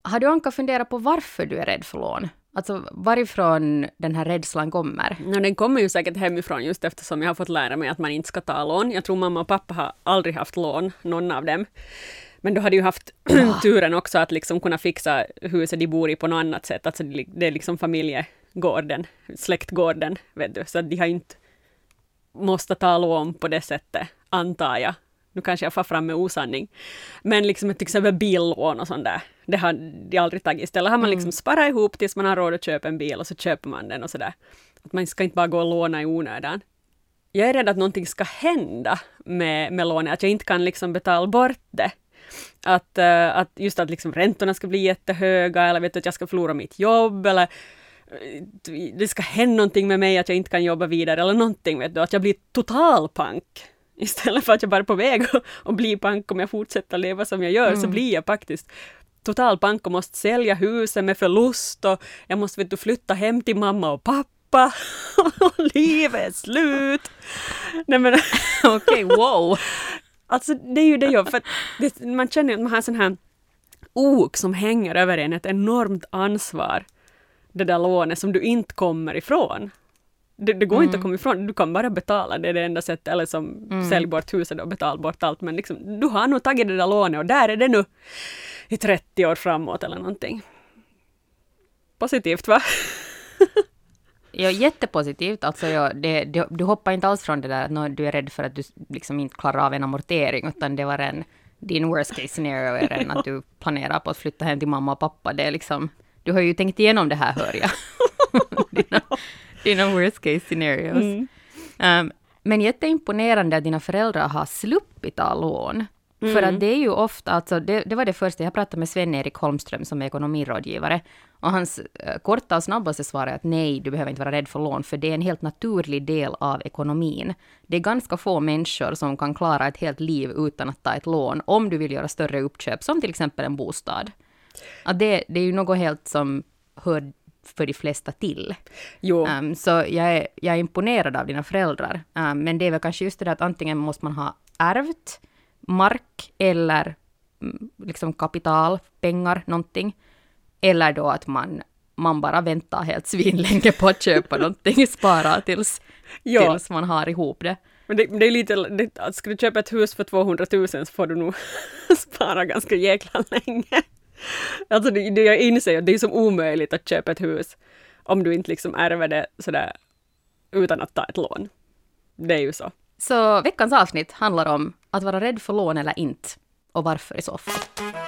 Har du Anka funderat på varför du är rädd för lån? Alltså varifrån den här rädslan kommer? Den kommer ju säkert hemifrån just eftersom jag har fått lära mig att man inte ska ta lån. Jag tror mamma och pappa har aldrig haft lån, någon av dem. Men då hade ju haft turen också att liksom kunna fixa huset de bor i på något annat sätt. Alltså det är liksom familjegården, släktgården, vet du. Så de har inte måste ta lån på det sättet, antar jag. Nu kanske jag får fram med osanning. Men liksom till exempel billån och sånt där. Det har de aldrig tagit. Istället har man liksom sparat ihop tills man har råd att köpa en bil och så köper man den och sådär. Att man ska inte bara gå och låna i onödan. Jag är rädd att någonting ska hända med lånet. Att jag inte kan liksom betala bort det. Att just att liksom räntorna ska bli jättehöga eller vet du, att jag ska förlora mitt jobb eller det ska hända någonting med mig att jag inte kan jobba vidare eller någonting, vet du, att jag blir total pank istället för att jag bara är på väg att bli pank. Om jag fortsätter leva som jag gör så blir jag faktiskt total pank och måste sälja huset med förlust och jag måste vet du, flytta hem till mamma och pappa och livet är slut. Nej men Okej, wow. Alltså det är ju det jag, för man känner att man har en sån här ok som hänger över en, ett enormt ansvar. Det där lånet som du inte kommer ifrån. Det går inte att komma ifrån, du kan bara betala, det är det enda sättet, eller som sälj bort huset och betala bort allt, men liksom, du har nog tagit det där lånet och där är det nu i 30 år framåt eller någonting. Positivt va? Ja, jättepositivt. Alltså, du hoppar inte alls från det där att du är rädd för att du liksom inte klarar av en amortering, utan det var din worst case scenario är att du planerar på att flytta hem till mamma och pappa. Det är liksom, du har ju tänkt igenom det här, hör jag. dina worst case scenarios. Men jätteimponerande att dina föräldrar har sluppit ta lån. För att det är ju ofta, alltså det var det första, jag pratade med Sven-Erik Holmström som är ekonomirådgivare. Och hans korta och snabbaste svar är att nej, du behöver inte vara rädd för lån, för det är en helt naturlig del av ekonomin. Det är ganska få människor som kan klara ett helt liv utan att ta ett lån om du vill göra större uppköp, som till exempel en bostad. Att det är ju något helt som hör för de flesta till. Så jag är imponerad av dina föräldrar. Men det är väl kanske just det där att antingen måste man ha ärvt mark eller liksom kapital, pengar, någonting. Eller då att man bara väntar helt svinlänge på att köpa någonting, spara tills man har ihop det. Men det är lite, ska du köpa ett hus för 200 000 så får du nog spara ganska jäkla länge. Alltså det jag inser, det är som omöjligt att köpa ett hus om du inte liksom ärver det sådär utan att ta ett lån. Det är ju så. Så veckans avsnitt handlar om att vara rädd för lån eller inte. Och varför i så fall.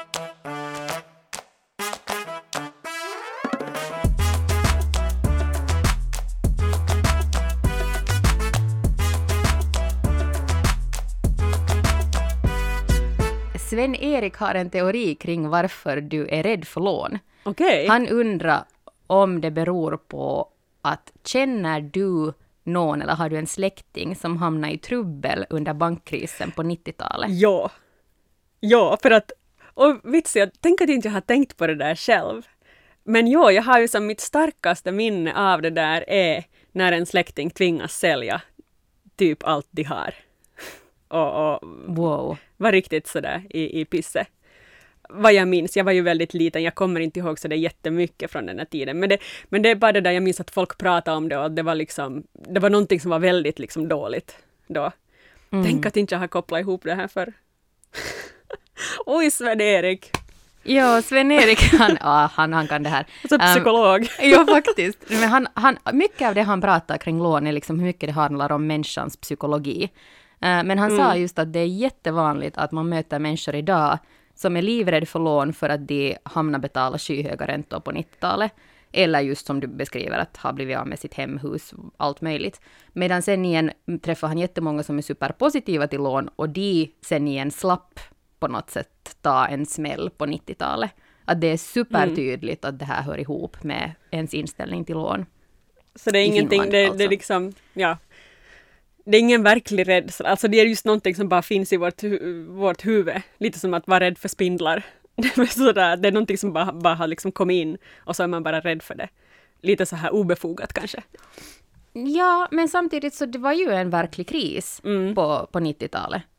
Sven-Erik har en teori kring varför du är rädd för lån. Okay. Han undrar om det beror på att känner du någon eller har du en släkting som hamnar i trubbel under bankkrisen på 90-talet? Ja, för att, och vitsigt, tänk att inte jag har tänkt på det där själv. Men jag har ju som mitt starkaste minne av det där är när en släkting tvingas sälja typ allt de har. Och wow. Var riktigt sådär i pisse. Vad jag minns, jag var ju väldigt liten, jag kommer inte ihåg så det jättemycket från den här tiden. Men det är bara det där jag minns att folk pratade om det och det var någonting som var väldigt liksom dåligt då. Tänk att inte jag har kopplat ihop det här för. Oj, Sven-Erik! Ja, Sven-Erik, han kan det här. Som psykolog. Ja, faktiskt. Men mycket av det han pratar kring lån är liksom hur mycket det handlar om människans psykologi. Men han sa just att det är jättevanligt att man möter människor idag som är livrädda för lån för att de hamnar betala skyhöga räntor på 90-talet. Eller just som du beskriver att ha blivit av med sitt hemhus, allt möjligt. Medan sen igen träffar han jättemånga som är superpositiva till lån och de sen igen slapp på något sätt ta en smäll på 90-talet. Att det är supertydligt att det här hör ihop med ens inställning till lån. Så det är ingenting, Finland, det är liksom, ja. Det är ingen verklig rädsla. Alltså det är just någonting som bara finns i vårt huvud. Lite som att vara rädd för spindlar. Det är någonting som bara har liksom kommit in och så är man bara rädd för det. Lite så här obefogat kanske. Ja, men samtidigt så det var ju en verklig kris på 90-talet.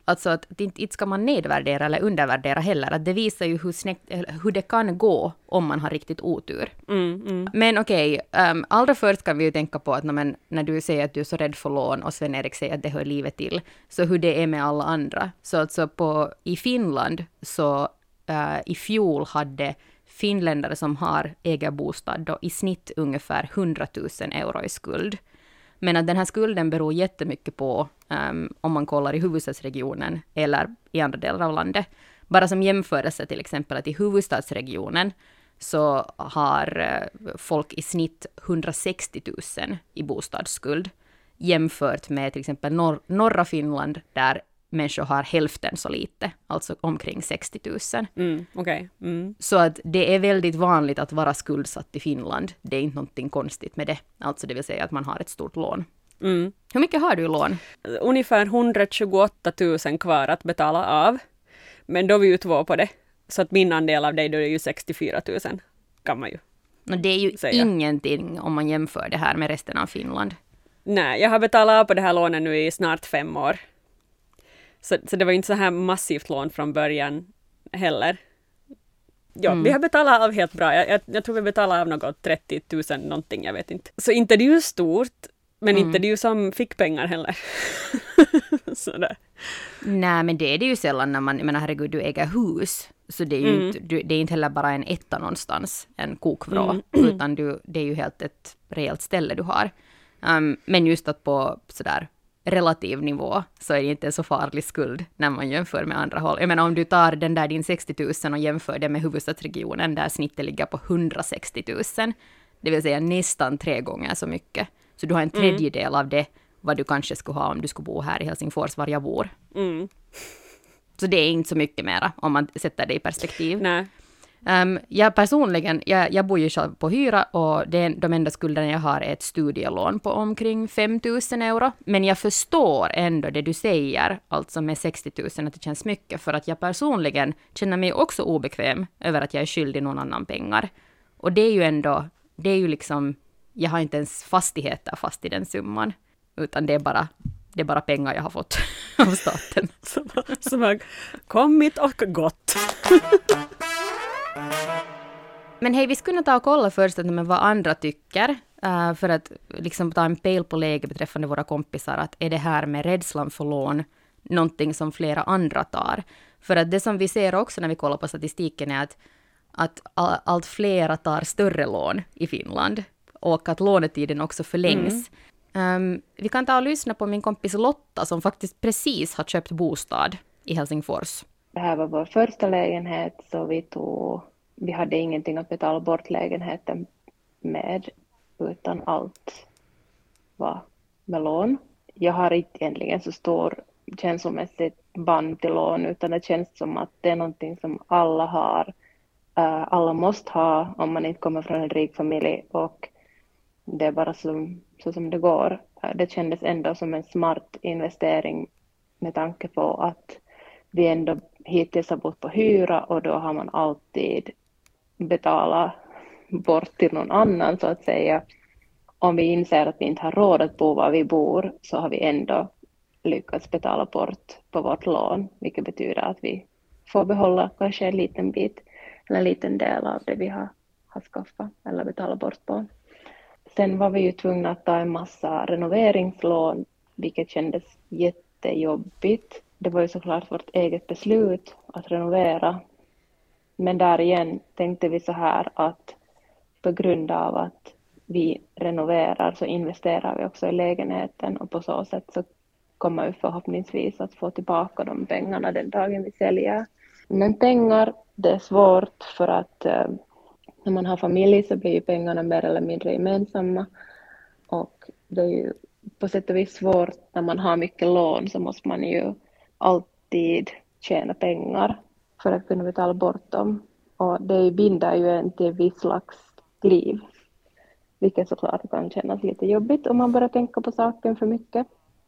alltså att inte ska man nedvärdera eller undervärdera heller. Att det visar ju hur det kan gå om man har riktigt otur. Men okej, allra först kan vi ju tänka på att när du säger att du är så rädd för lån och Sven-Erik säger att det hör livet till, så hur det är med alla andra. Så alltså i Finland så i fjol hade finländare som har egen bostad då i snitt ungefär 100 000 euro i skuld. Men att den här skulden beror jättemycket på om man kollar i huvudstadsregionen eller i andra delar av landet. Bara som jämförelse till exempel att i huvudstadsregionen så har folk i snitt 160 000 i bostadsskuld jämfört med till exempel norra Finland där människor har hälften så lite, alltså omkring 60 000. Så att det är väldigt vanligt att vara skuldsatt i Finland. Det är inte någonting konstigt med det. Alltså det vill säga att man har ett stort lån. Hur mycket har du i lån? Ungefär 128 000 kvar att betala av. Men då är vi ju två på det. Så att min andel av dig då är ju 64 000 kan man ju Och det är ju säga. Ingenting om man jämför det här med resten av Finland. Nej, jag har betalat av på det här lånet nu i snart 5 år. Så det var inte så här massivt lån från början heller. Ja, vi har betalat av helt bra. Jag tror vi betalar av något 30 000 någonting, jag vet inte. Så inte det är ju stort, men inte det är ju som fick pengar heller. Sådär. Nej, men det är det ju sällan när man, jag menar herregud, du äger hus. Så det är ju inte, det är inte heller bara en etta någonstans, en kokvrå, utan det är ju helt ett rejält ställe du har. Men just att på sådär relativ nivå så är det inte så farlig skuld när man jämför med andra håll. Jag menar om du tar den där din 60 000 och jämför det med huvudstadsregionen där snittet ligger på 160 000, det vill säga nästan 3 gånger så mycket. Så du har en tredjedel av det vad du kanske skulle ha om du skulle bo här i Helsingfors var jag bor. Så det är inte så mycket mera om man sätter det i perspektiv. Nej. Jag personligen, jag bor ju själv på hyra och de enda skulderna jag har är ett studielån på omkring 5 000 euro. Men jag förstår ändå det du säger, alltså med 60 000 att det känns mycket. För att jag personligen känner mig också obekväm över att jag är skyldig någon annan pengar. Och det är ju ändå, det är ju liksom, jag har inte ens fastigheter fast i den summan. Utan det är bara pengar jag har fått av staten. Som har kommit och gått. Men hej, vi skulle ta och kolla först vad andra tycker. För att liksom ta en pejl på läge beträffande våra kompisar. Att är det här med rädslan för lån någonting som flera andra tar? För att det som vi ser också när vi kollar på statistiken är att allt flera tar större lån i Finland. Och att lånetiden också förlängs. Vi kan ta och lyssna på min kompis Lotta som faktiskt precis har köpt bostad i Helsingfors. Det här var vår första lägenhet så vi hade ingenting att betala bort lägenheten med utan allt var med lån. Jag har inte egentligen så stor känslomässigt band till lån utan det känns som att det är någonting som alla har. Alla måste ha om man inte kommer från en rik familj och det är bara så som det går. Det kändes ändå som en smart investering med tanke på att vi ändå hittills har bott på hyra och då har man alltid betalat bort till någon annan så att säga. Om vi inser att vi inte har råd att bo var vi bor så har vi ändå lyckats betala bort på vårt lån. Vilket betyder att vi får behålla kanske en liten bit eller en liten del av det vi har skaffat eller betalat bort på. Sen var vi ju tvungna att ta en massa renoveringslån vilket kändes jättejobbigt. Det var ju såklart vårt eget beslut att renovera. Men där igen tänkte vi så här att på grund av att vi renoverar så investerar vi också i lägenheten och på så sätt så kommer vi förhoppningsvis att få tillbaka de pengarna den dagen vi säljer. Men pengar, det är svårt för att när man har familj så blir ju pengarna mer eller mindre gemensamma och det är ju på sätt och vis svårt när man har mycket lån så måste man ju alltid tjäna pengar för att kunna betala bort dem. Och det binder ju en till viss slags liv. Vilket såklart kan kännas lite jobbigt om man börjar tänka på saken för mycket.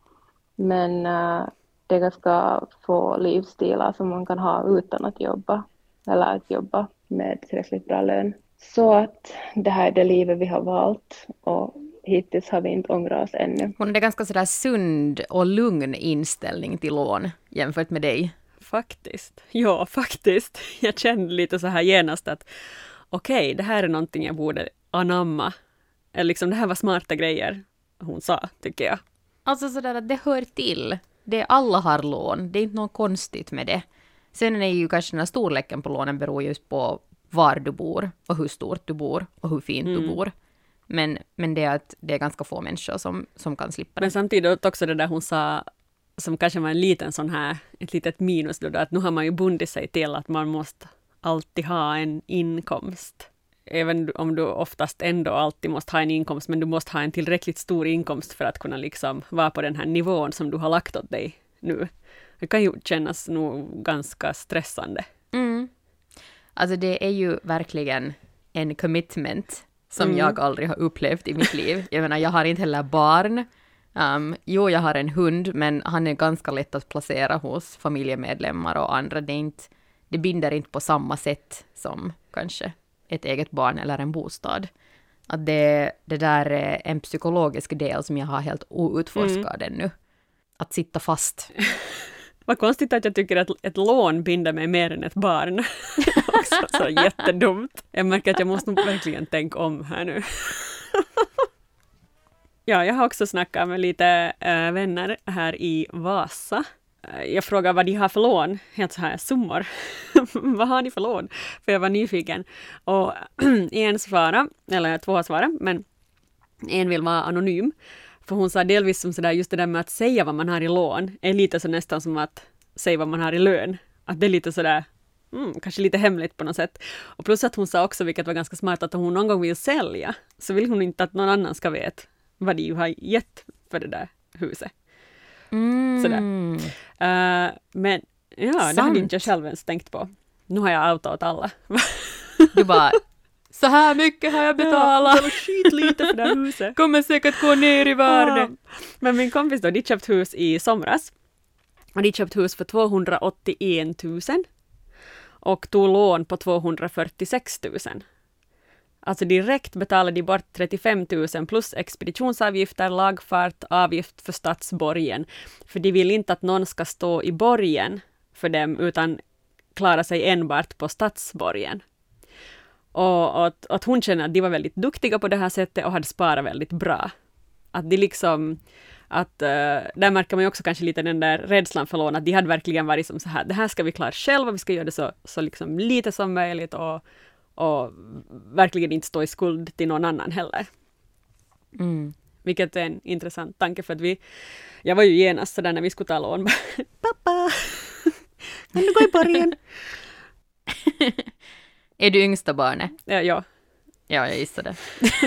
Men det är ganska få livsstilar som man kan ha utan att jobba. Eller att jobba med tillräckligt bra lön. Så att det här är det livet vi har valt och hittills har vi inte ångrat oss ännu. Hon är ganska sådär sund och lugn inställning till lån jämfört med dig. Faktiskt. Ja, faktiskt. Jag kände lite så här genast att okej, det här är någonting jag borde anamma. Eller liksom, det här var smarta grejer hon sa, tycker jag. Alltså sådär att det hör till. Alla har lån. Det är inte något konstigt med det. Sen är ju kanske den här storleken på lånen beror just på var du bor och hur stort du bor och hur fint du bor. Men det är att det är ganska få människor som kan slippa det. Men samtidigt också det där hon sa, som kanske var en liten sån här, ett litet minus då, att nu har man ju bundit sig till att man måste alltid ha en inkomst. Även om du oftast ändå alltid måste ha en inkomst, men du måste ha en tillräckligt stor inkomst för att kunna liksom vara på den här nivån som du har lagt åt dig nu. Det kan ju kännas nog ganska stressande. Alltså det är ju verkligen en commitment som jag aldrig har upplevt i mitt liv. Jag menar, jag har inte heller barn. Jo, jag har en hund, men han är ganska lätt att placera hos familjemedlemmar och andra. Det binder inte på samma sätt som kanske ett eget barn eller en bostad. Att det där är en psykologisk del som jag har helt outforskad ännu. Att sitta fast. Vad konstigt att jag tycker att ett lån binder mig mer än ett barn. Också så jättedumt. Jag märker att jag måste nog verkligen tänka om här nu. Ja, jag har också snackat med lite vänner här i Vasa. Jag frågar vad de har för lån, helt så här summor. Vad har ni för lån? För jag var nyfiken. Och en svarade, eller två har svarat, men en vill vara anonym. För hon sa delvis som sådär, just det där med att säga vad man har i lån är lite så nästan som att säga vad man har i lön. Att det är lite sådär, kanske lite hemligt på något sätt. Och plus att hon sa också, vilket var ganska smart, att om hon någon gång vill sälja så vill hon inte att någon annan ska veta vad de har gett för det där huset. Sådär. Men ja, det hade inte jag själv ens tänkt på. Nu har jag outat alla. Du bara, så här mycket har jag betalat. Det var skitlite för det här huset. Kommer säkert gå ner i värde. Ja. Men min kompis då, de köpt hus i somras. Och de köpt hus för 281 000. Och tog lån på 246 000. Alltså direkt betalade de bort 35 000 plus expeditionsavgifter, lagfart, avgift för stadsborgen. För de vill inte att någon ska stå i borgen för dem utan klara sig enbart på stadsborgen. Och att hon känner att de var väldigt duktiga på det här sättet och hade sparat väldigt bra. Att de liksom, där märker man ju också kanske lite den där rädslan för lån, att de hade verkligen varit som så här, det här ska vi klara själva, vi ska göra det så liksom lite som möjligt och verkligen inte stå i skuld till någon annan heller. Vilket är en intressant tanke, för att jag var ju genast sådär när vi skulle ta lån. Pappa, kan du gå i borgen? Är du yngsta barnet? Ja. Ja, jag gissar det.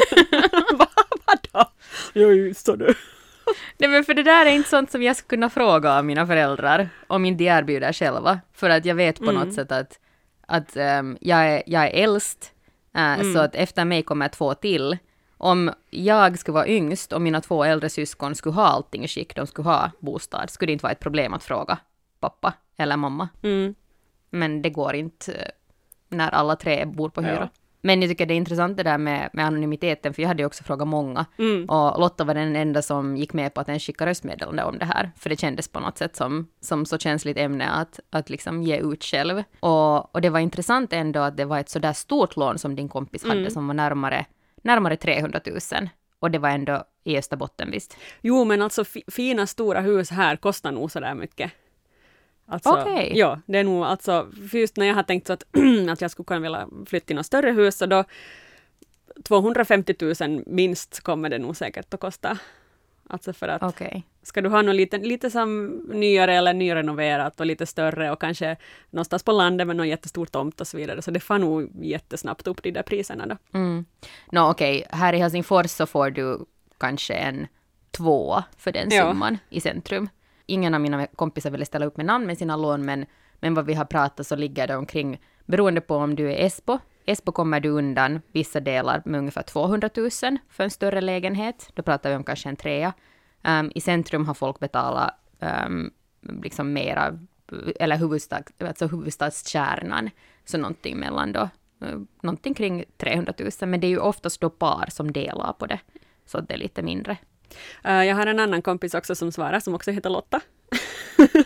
Vadå? Jag gissar det. Nej, men för det där är inte sånt som jag skulle kunna fråga av mina föräldrar om inte de erbjuder själva. För att jag vet på något sätt att jag är äldst, så att efter mig kommer 2 till. Om jag skulle vara yngst och mina 2 äldre syskon skulle ha allting i skick, de skulle ha bostad, skulle det inte vara ett problem att fråga pappa eller mamma. Men det går inte när alla 3 bor på hyra. Ja. Men jag tycker det är intressant det där med anonymiteten, för jag hade ju också frågat många. Och Lotta var den enda som gick med på att en skicka röstmeddelande om det här. För det kändes på något sätt som så känsligt ämne att liksom ge ut själv. Och det var intressant ändå att det var ett sådär stort lån som din kompis hade, som var närmare 300 000. Och det var ändå i Österbotten, visst? Jo, men alltså fina stora hus här kostar nog sådär mycket. Alltså, okay. Ja, det är nog alltså, för just när jag har tänkt så att jag skulle kunna vilja flytta till något större hus, så då 250 000 minst kommer det nog säkert att kosta. Alltså för att ska du ha något lite som nyare eller nyrenoverat och lite större och kanske någonstans på landet med någon jättestor tomt och så vidare, så det får nog jättesnabbt upp de där priserna då. Här i Helsingfors så får du kanske en 2 för den summan i centrum. Ingen av mina kompisar ville ställa upp med namn med sina lån, men vad vi har pratat så ligger det omkring, beroende på om du är Esbo kommer du undan vissa delar med ungefär 200 000 för en större lägenhet. Då pratar vi om kanske en 3. I centrum har folk betalat liksom mera, eller huvudstadskärnan, så någonting mellan då, någonting kring 300 000, men det är ju oftast då par som delar på det, så det är lite mindre. Jag har en annan kompis också som svarar, som också heter Lotta.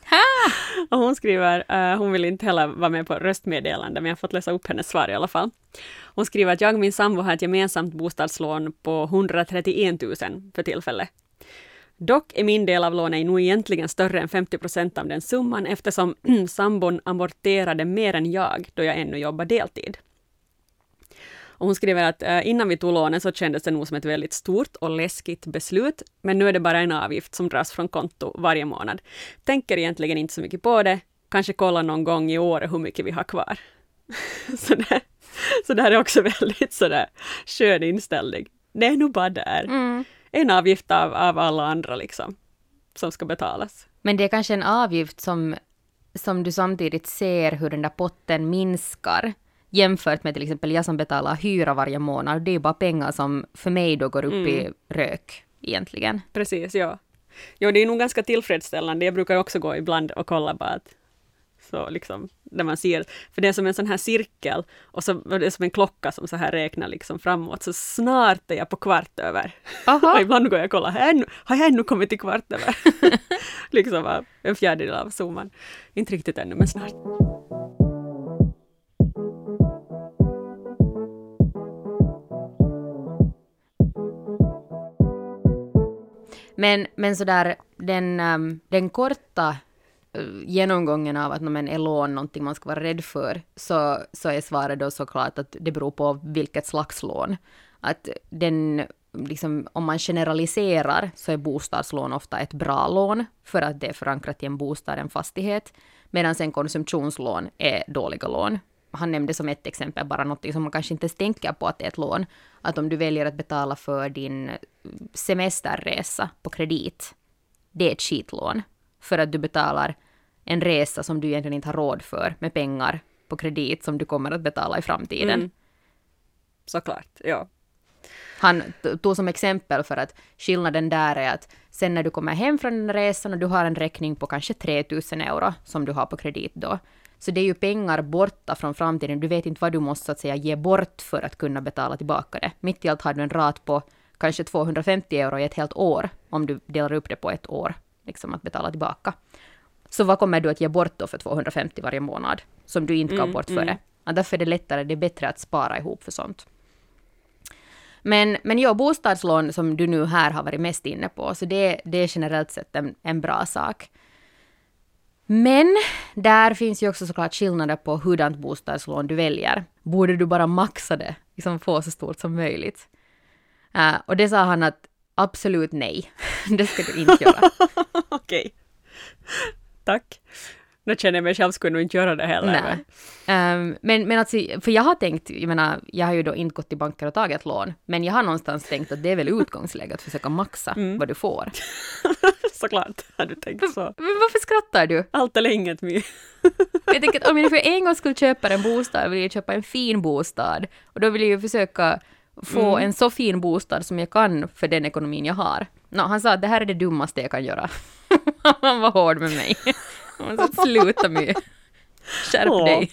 Och hon skriver, hon vill inte heller vara med på röstmeddelande, men jag har fått läsa upp hennes svar i alla fall. Hon skriver att jag och min sambo har ett gemensamt bostadslån på 131 000 för tillfället. Dock är min del av lånet nog egentligen större än 50% av den summan eftersom sambon amorterade mer än jag då jag ännu jobbar deltid. Och hon skriver att innan vi tog lånet så kändes det nog som ett väldigt stort och läskigt beslut, men nu är det bara en avgift som dras från konto varje månad. Tänker egentligen inte så mycket på det, kanske kolla någon gång i år hur mycket vi har kvar. Så det här är också väldigt sådär skön inställning. Det är nog bara där. En avgift av alla andra liksom, som ska betalas. Men det är kanske en avgift som du samtidigt ser hur den där potten minskar jämfört med till exempel jag som betalar hyra varje månad. Det är bara pengar som för mig då går upp i rök egentligen. Precis, ja. Jo, det är nog ganska tillfredsställande. Jag brukar också gå ibland och kolla bara att så liksom, där man ser, för det är som en sån här cirkel och så det är som en klocka som så här räknar liksom framåt, så snart är jag på kvart över. Och ibland går jag och kollar, har jag ännu kommit till kvart över? Liksom en fjärdedel av summan. Inte riktigt ännu, men snart. Men sådär, den korta genomgången av att men är lån någonting man ska vara rädd för, så är svaret då såklart att det beror på vilket slags lån. Att liksom, om man generaliserar så är bostadslån ofta ett bra lån för att det är förankrat i en bostad, en fastighet, medan sen konsumtionslån är dåliga lån. Han nämnde som ett exempel bara något som man kanske inte tänker på att det är ett lån. Att om du väljer att betala för din semesterresa på kredit, det är ett skitlån. För att du betalar en resa som du egentligen inte har råd för med pengar på kredit som du kommer att betala i framtiden. Såklart, ja. Han tog som exempel för att skillnaden där är att sen när du kommer hem från den resan och du har en räkning på kanske 3 000 euro som du har på kredit då. Så det är ju pengar borta från framtiden. Du vet inte vad du måste så att säga ge bort för att kunna betala tillbaka det. Mitt i allt har du en rat på kanske 250 euro i ett helt år om du delar upp det på ett år. Liksom att betala tillbaka. Så vad kommer du att ge bort då för 250 varje månad som du inte gav bort för det? Ja, därför är det lättare, det är bättre att spara ihop för sånt. Men ja, bostadslån som du nu här har varit mest inne på, så det är generellt sett en bra sak. Men där finns ju också såklart skillnader på hurdant bostadslån du väljer. Borde du bara maxa det, liksom få så stort som möjligt? Och det sa han att absolut nej, det ska du inte göra. Okej. Tack. Nu känner jag mig själv skulle nog inte göra det heller. Men alltså, för jag har tänkt, jag har ju då inte gått till banker och tagit lån, men jag har någonstans tänkt att det är väl utgångsläge att försöka maxa vad du får. Såklart har du tänkt så. Men varför skrattar du? Allt eller inget mer. Jag tänker att om jag för en gång skulle köpa en bostad vill jag köpa en fin bostad, och då vill jag ju försöka få en så fin bostad som jag kan för den ekonomin jag har. Han sa att det här är det dummaste jag kan göra. Han var hård med mig. Han sa sluta med. Skärp dig.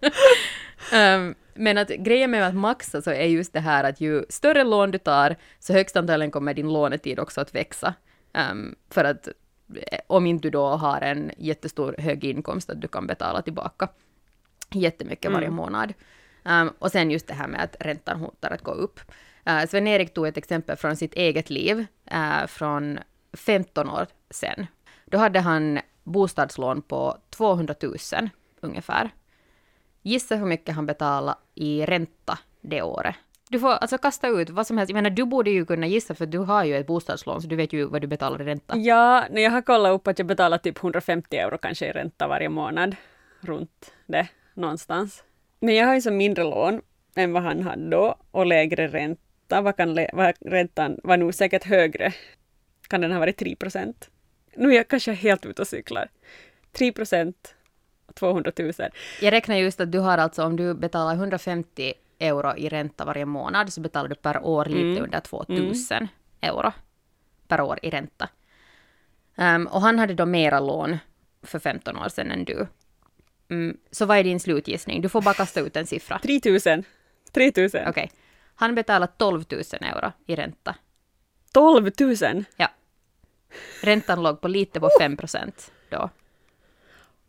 Men att grejen med att maxa så är just det här att ju större lån du tar så högst antagligen kommer din lånetid också att växa. För att om inte du då har en jättestor hög inkomst att du kan betala tillbaka jättemycket varje månad. Och sen just det här med att räntan hotar att gå upp. Sven-Erik tog ett exempel från sitt eget liv från 15 år sedan. Då hade han bostadslån på 200 000 ungefär. Gissa hur mycket han betalade i ränta det året. Du får alltså kasta ut vad som helst. Jag menar, du borde ju kunna gissa för du har ju ett bostadslån så du vet ju vad du betalar i ränta. Ja, när jag har kollat upp att jag betalar typ 150 euro kanske i ränta varje månad. Runt det någonstans. Men jag har ju så mindre lån än vad han hade då och lägre ränta. Räntan var nog säkert högre. Kan den ha varit 3%? Nu är jag kanske helt ute och cyklar. 3%, 200 000. Jag räknar just att du har alltså, om du betalar 150 euro i ränta varje månad så betalar du per år lite under 2000 euro per år i ränta. Och han hade då mera lån för 15 år sedan än du. Så vad är din slutgissning? Du får bara kasta ut en siffra. 3000. Okej. Han betalar 12 000 euro i ränta. 12 000? Ja. Räntan låg på lite på 5% då.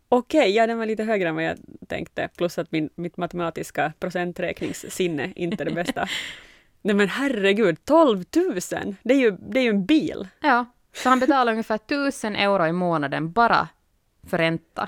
Okej, ja, den var lite högre än vad jag tänkte. Plus att mitt matematiska procenträkningssinne inte är det bästa. Nej men herregud, 12 000! Det är ju en bil. Ja, så han betalar ungefär 1000 euro i månaden bara för ränta.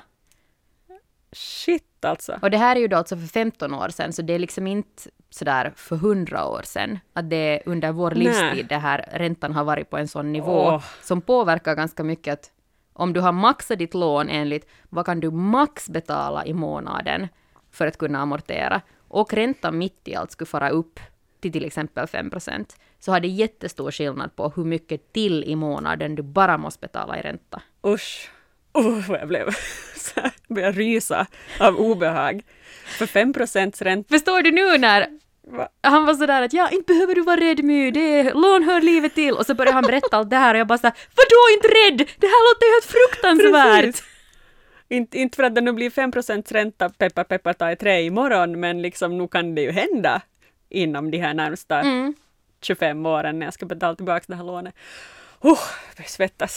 Shit alltså. Och det här är ju då alltså för 15 år sedan, så det är liksom inte sådär för 100 år sedan. Att det är under vår livstid det här räntan har varit på en sån nivå som påverkar ganska mycket. Att om du har maxat ditt lån enligt vad kan du max betala i månaden för att kunna amortera, och räntan mitt i allt skulle fara upp till exempel 5%, så har det jättestor skillnad på hur mycket till i månaden du bara måste betala i ränta. Usch. Vad jag blev. Så jag började rysa av obehag. För 5% ränta. Förstår du nu när han var sådär att ja, inte behöver du vara rädd My, lån hör livet till. Och så började han berätta allt det här och jag bara såhär, vadå inte rädd? Det här låter ju helt fruktansvärt. Inte för att det nu blir 5% ränta, peppar ta i trä imorgon, men liksom nu kan det ju hända inom de här närmsta 25 åren när jag ska betala tillbaka det här lånet. Jag svettas.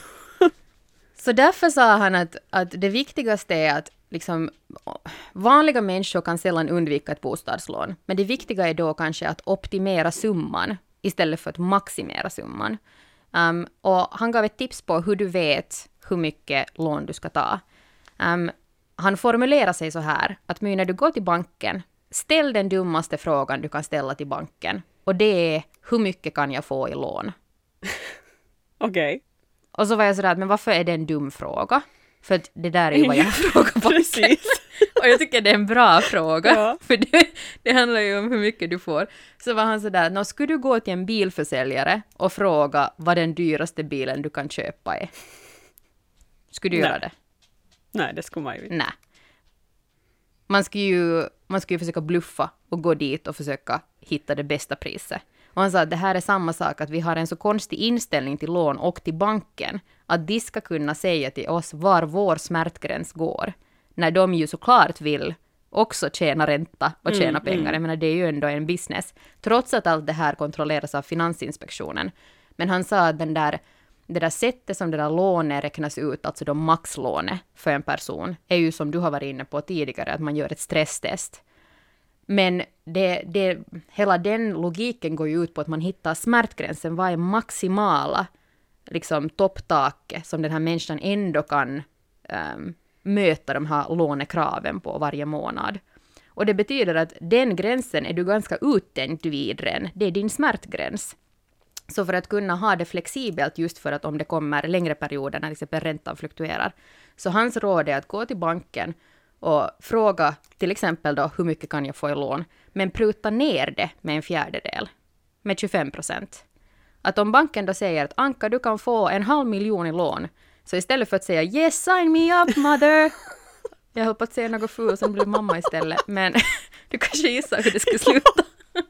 Så därför sa han att det viktigaste är att liksom, vanliga människor kan sällan undvika ett bostadslån. Men det viktiga är då kanske att optimera summan istället för att maximera summan. Och han gav ett tips på hur du vet hur mycket lån du ska ta. Han formulerar sig så här, att när du går till banken, ställ den dummaste frågan du kan ställa till banken. Och det är, hur mycket kan jag få i lån? Okej. Och så var jag sådär, men varför är det en dum fråga? För att det där är ju vad jag frågar på. Precis. Och jag tycker det är en bra fråga. Ja. För det handlar ju om hur mycket du får. Så var han sådär, skulle du gå till en bilförsäljare och fråga vad den dyraste bilen du kan köpa är? Skulle du göra det? Nej, det skulle man ju inte. Nej. Man ska ju försöka bluffa och gå dit och försöka hitta det bästa priset. Och han sa att det här är samma sak, att vi har en så konstig inställning till lån och till banken, att de ska kunna säga till oss var vår smärtgräns går, när de ju såklart vill också tjäna ränta och tjäna pengar. Jag menar, det är ju ändå en business, trots att allt det här kontrolleras av Finansinspektionen. Men han sa att det där sättet som det där lånet räknas ut, alltså då maxlånet för en person, är ju som du har varit inne på tidigare, att man gör ett stresstest. Men hela den logiken går ju ut på att man hittar smärtgränsen. Vad är maximala liksom, topptaket som den här människan ändå kan möta de här lånekraven på varje månad. Och det betyder att den gränsen är du ganska uttänkt vid den. Det är din smärtgräns. Så för att kunna ha det flexibelt, just för att om det kommer längre perioder när till exempel räntan fluktuerar. Så hans råd är att gå till banken och fråga till exempel då hur mycket kan jag få i lån, men pruta ner det med 1/4, med 25%. Att om banken då säger att Anka, du kan få 500 000 i lån, så istället för att säga yes, sign me up mother, jag höll på att säga något fult som blev mamma istället, men du kanske gissar hur det skulle sluta.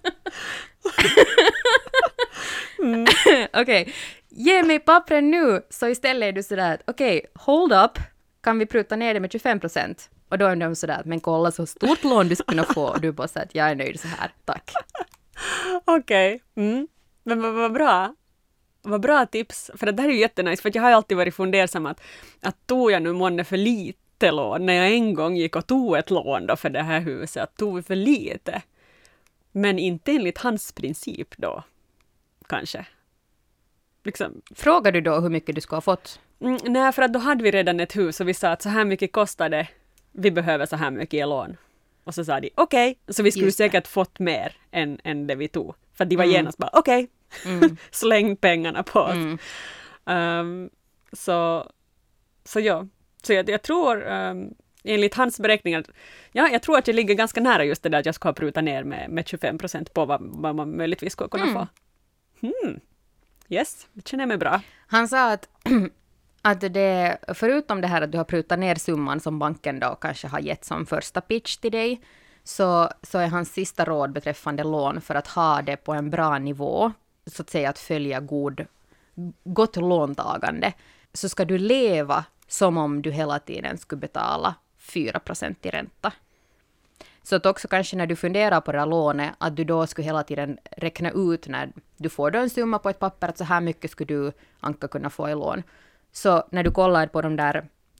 Okej, ge mig pappren nu, så istället är du sådär att okej, hold up, kan vi pruta ner det med 25%? Och då är de sådär, men kolla så stort lån du skulle kunna få. Och du bara säger att jag är nöjd så här, tack. Okej. Men vad bra. Vad bra tips. För det här är ju jättenice. För jag har alltid varit fundersam att tog jag nu månne för lite lån. När jag en gång gick och tog ett lån då för det här huset. Att tog vi för lite. Men inte enligt hans princip då. Kanske. Liksom. Frågar du då hur mycket du ska ha fått? Nej, för att då hade vi redan ett hus och vi sa att så här mycket kostar det. Vi behöver så här mycket i lån. Och så sa de okej. Så vi skulle säkert fått mer än det vi tog. För de var genast bara okej. Släng pengarna på oss. Så ja. Så jag tror enligt hans beräkningar, jag tror att jag ligger ganska nära just det där att jag ska pruta ner med 25% på vad man möjligtvis skulle kunna få. Yes, det känner jag mig bra. Han sa att det, förutom det här att du har prutat ner summan som banken då kanske har gett som första pitch till dig, så är hans sista råd beträffande lån för att ha det på en bra nivå, så att säga att följa gott låntagande, så ska du leva som om du hela tiden skulle betala 4% i ränta. Så att också kanske när du funderar på det här lånet, att du då skulle hela tiden räkna ut när du får då en summa på ett papper att så här mycket skulle du, Anka, kunna få i lån. Så när du kollar på de där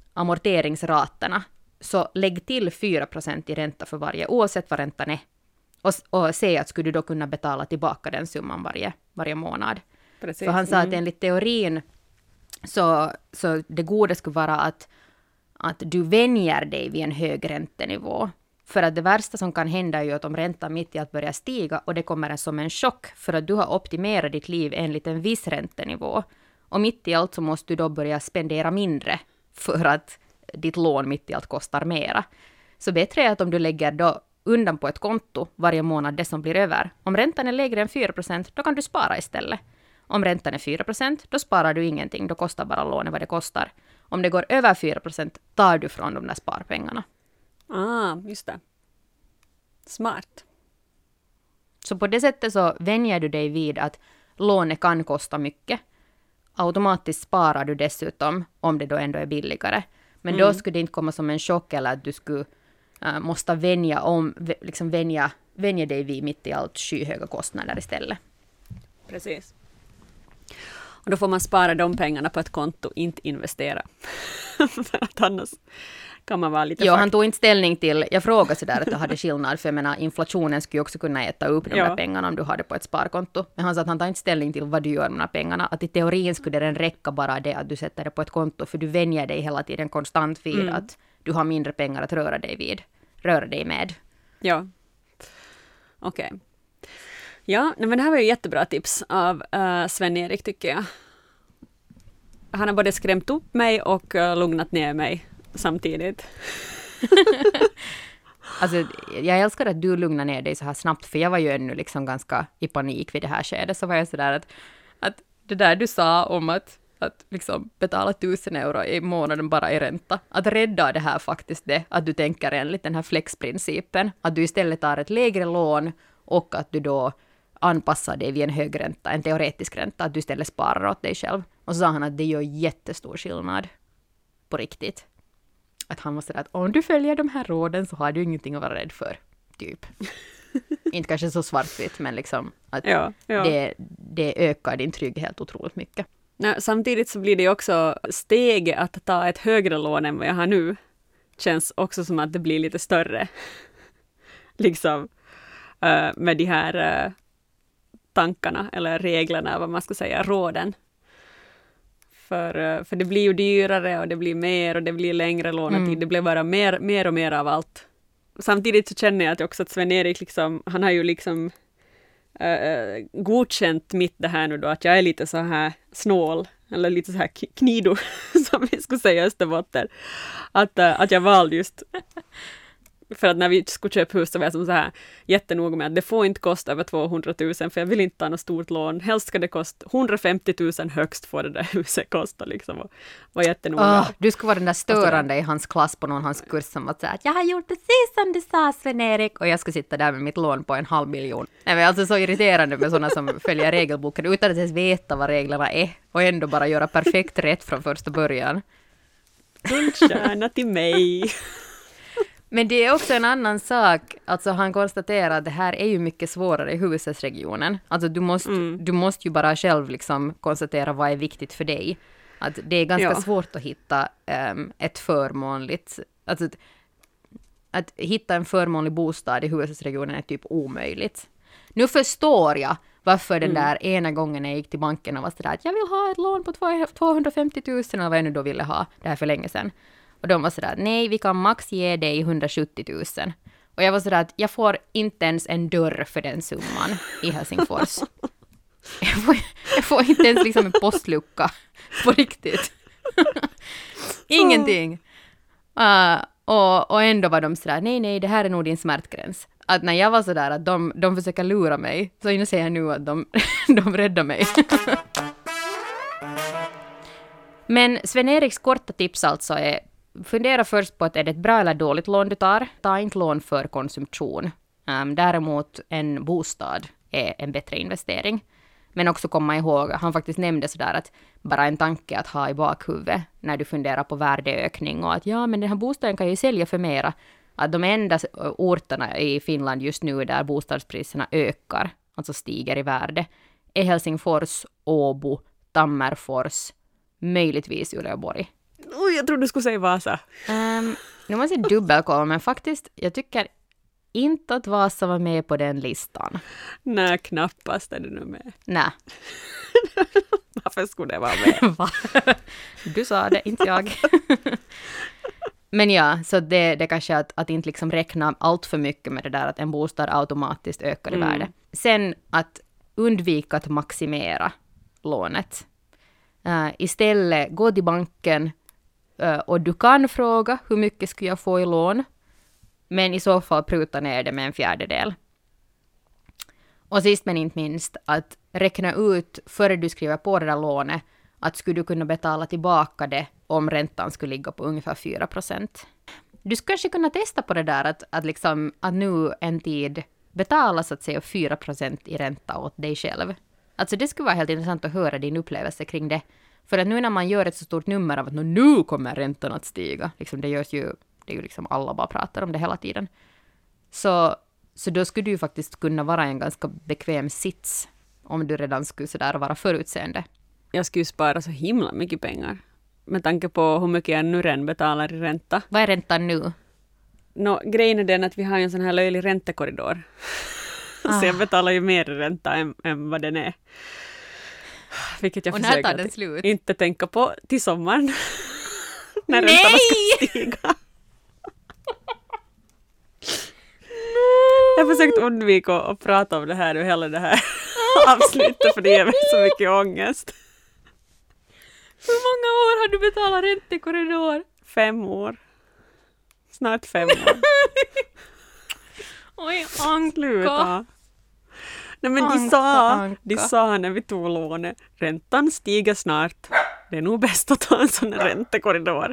amorteringsraterna, så lägg till 4% i ränta för varje, oavsett vad räntan är. Och se att skulle du då kunna betala tillbaka den summan varje månad. Precis. För han sa att enligt teorin så det goda skulle vara att du vänjer dig vid en hög räntenivå. För att det värsta som kan hända är ju att om räntan mitt i att börja stiga och det kommer som en chock för att du har optimerat ditt liv enligt en viss räntenivå. Och mitt i allt så måste du då börja spendera mindre för att ditt lån mitt i allt kostar mera. Så bättre är att om du lägger då undan på ett konto varje månad det som blir över. Om räntan är lägre än 4%, då kan du spara istället. Om räntan är 4%, då sparar du ingenting. Då kostar bara lånet vad det kostar. Om det går över 4%, tar du från de där sparpengarna. Just det. Smart. Så på det sättet så vänjer du dig vid att lånet kan kosta mycket. Automatiskt sparar du dessutom om det då ändå är billigare. Men då skulle det inte komma som en chock eller att du skulle måste vänja dig vid mitt i allt skyhöga kostnader istället. Precis. Och då får man spara de pengarna på ett konto, inte investera. För att annars kan man vara lite han tog inte ställning till, jag frågade sådär att det hade skillnad, för jag menar inflationen skulle också kunna äta upp de där pengarna om du hade på ett sparkonto. Men han sa att han tar inte ställning till vad du gör med de här pengarna. Att i teorin skulle den räcka bara det att du sätter det på ett konto, för du vänjer dig hela tiden konstant vid att du har mindre pengar att röra dig med. Ja, okej. Ja, men det här var ju jättebra tips av Sven-Erik tycker jag. Han har både skrämt upp mig och lugnat ner mig samtidigt. Alltså, jag älskar att du lugnar ner dig så här snabbt, för jag var ju ännu liksom ganska i panik vid det här skedet. Så var jag sådär att det där du sa om att liksom betala 1000 euro i månaden bara i ränta. Att rädda det här faktiskt det, att du tänker enligt den här flexprincipen. Att du istället tar ett lägre lån och att du då anpassar dig vid en hög ränta, en teoretisk ränta, att du istället sparar åt dig själv. Och så sa han att det gör jättestor skillnad på riktigt. Att han var sådär att om du följer de här råden så har du ingenting att vara rädd för, typ. Inte kanske så svartvitt, men liksom att det ökar din trygghet otroligt mycket. Nej, samtidigt så blir det också steg att ta ett högre lån än vad jag har nu. Känns också som att det blir lite större. Liksom med de här tankarna eller reglerna, vad man ska säga, råden. För det blir ju dyrare och det blir mer och det blir längre lånetid. Det blir bara mer och mer av allt. Samtidigt så känner jag att Sven-Erik liksom, han har ju liksom godkänt mitt det här nu då, att jag är lite så här snål eller lite så här knido som vi skulle säga i Österbotten. Att jag valde just för att när vi skulle köpa hus så var jag som så här jättenoga med att det får inte kosta över 200 000 för jag vill inte ta något stort lån. Helst ska det kosta 150 000 högst får det där huset kosta liksom. Och var jättenoga. Du skulle vara den där störande i hans klass på någon hans kurs som att säga att jag har gjort precis som du sa, Sven-Erik, och jag ska sitta där med mitt lån på 500 000. Nej, men alltså så irriterande med sådana som följer regelboken utan att ens veta vad reglerna är och ändå bara göra perfekt rätt från första början. Guldstjärna till mig. Men det är också en annan sak, alltså han konstaterar att det här är ju mycket svårare i huvudstadsregionen. Alltså du måste ju bara själv liksom konstatera vad är viktigt för dig. Att det är ganska svårt att hitta ett förmånligt, alltså att hitta en förmånlig bostad i huvudstadsregionen är typ omöjligt. Nu förstår jag varför den där ena gången jag gick till banken och var sådär att jag vill ha ett lån på 250 000 eller vad jag nu då ville ha, det här för länge sedan. Och de var sådär, nej, vi kan max ge dig 170 000. Och jag var sådär att jag får inte ens en dörr för den summan i Helsingfors. Jag får inte ens liksom en postlucka på riktigt. Ingenting. Och ändå var de sådär, nej, det här är nog din smärtgräns. Att när jag var sådär att de försöker lura mig, så inser jag nu att de räddar mig. Men Sven-Eriks korta tips alltså är: fundera först på att är det ett bra eller dåligt lån du tar. Ta inte lån för konsumtion. Däremot en bostad är en bättre investering. Men också komma ihåg, han faktiskt nämnde sådär att bara en tanke att ha i bakhuvudet när du funderar på värdeökning och att men den här bostaden kan ju sälja för mera. Att de enda orterna i Finland just nu där bostadspriserna ökar, alltså stiger i värde, är Helsingfors, Åbo, Tammerfors, möjligtvis Uleåborg. jag trodde du skulle säga Vasa. Nu måste jag dubbelkolla, men faktiskt, jag tycker inte att Vasa var med på den listan. Nej, knappast är det nu med. Nej. Varför skulle det vara med? Va? Du sa det, inte jag. Men ja, så det kanske att inte liksom räkna allt för mycket med det där att en bostad automatiskt ökar i värde. Sen att undvika att maximera lånet. Istället gå till banken och du kan fråga hur mycket skulle jag få i lån, men i så fall pruta ner det med 1/4. Och sist men inte minst att räkna ut före du skriver på det där lånet att skulle du kunna betala tillbaka det om räntan skulle ligga på ungefär 4%. Du skulle kanske kunna testa på det där att nu en tid betala så att säga 4% i ränta åt dig själv. Alltså det skulle vara helt intressant att höra din upplevelse kring det. För att nu när man gör ett så stort nummer av att nu kommer räntan att stiga, liksom det är ju liksom alla bara pratar om det hela tiden. Så då skulle du ju faktiskt kunna vara en ganska bekväm sits om du redan skulle sådär vara förutseende. Jag skulle spara så himla mycket pengar. Med tanke på hur mycket jag nu redan betalar i ränta. Vad är räntan nu? Grejen är den att vi har en sån här löjlig räntekorridor. Så jag betalar ju mer ränta än vad den är. Vilket jag försöker inte tänka på till sommaren. När räntan ska stiga. Jag har försökt undvika att prata om det här och hela det här avslutet för det ger mig så mycket ångest. Hur många år har du betalat räntekorridor? 5 år. Snart 5 år. Oj, Anka. Sluta. Nej, men de sa när vi tog lånet, räntan stiger snart. Det är nog bäst att ta en sån här räntekorridor.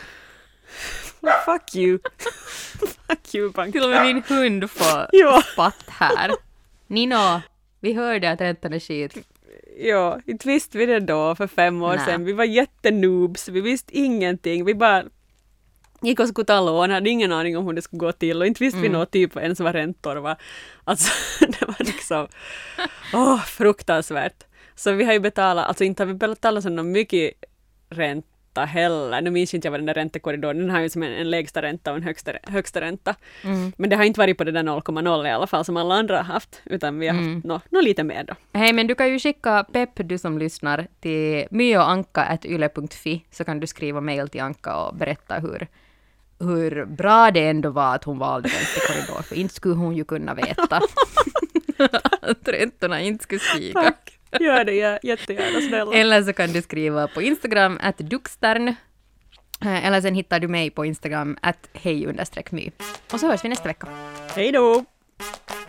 Fuck you. Fuck you, bank. Till och med min hund får spatt här. Nino, vi hörde att räntan är skit. Ja, inte visste vi det då för 5 år sedan. Vi var jättenoobs, vi visste ingenting. Vi bara gick och skulle ta lån, hade ingen aning om hur det skulle gå till. Och inte visste vi något typ ens vad räntor var. Alltså, det var liksom fruktansvärt. Så vi har ju betalat, alltså inte har vi betalat så mycket ränta heller. Nu minns inte jag vad den där räntekorridoren, den har ju som en lägsta ränta och en högsta ränta. Men det har inte varit på det där 0,0 i alla fall som alla andra har haft, utan vi har haft något lite mer då. Hej, men du kan ju skicka pepp, du som lyssnar, till myoanka@yle.fi, så kan du skriva mejl till Anka och berätta hur bra det ändå var att hon valde räntekorridor, för inte skulle hon ju kunna veta att räntorna inte skulle stiga. Tack. Gör det, jättegärna, snälla. Eller så kan du skriva på Instagram @duxtern. Eller sen hittar du mig på Instagram @hej_my. Och så hörs vi nästa vecka. Hej då!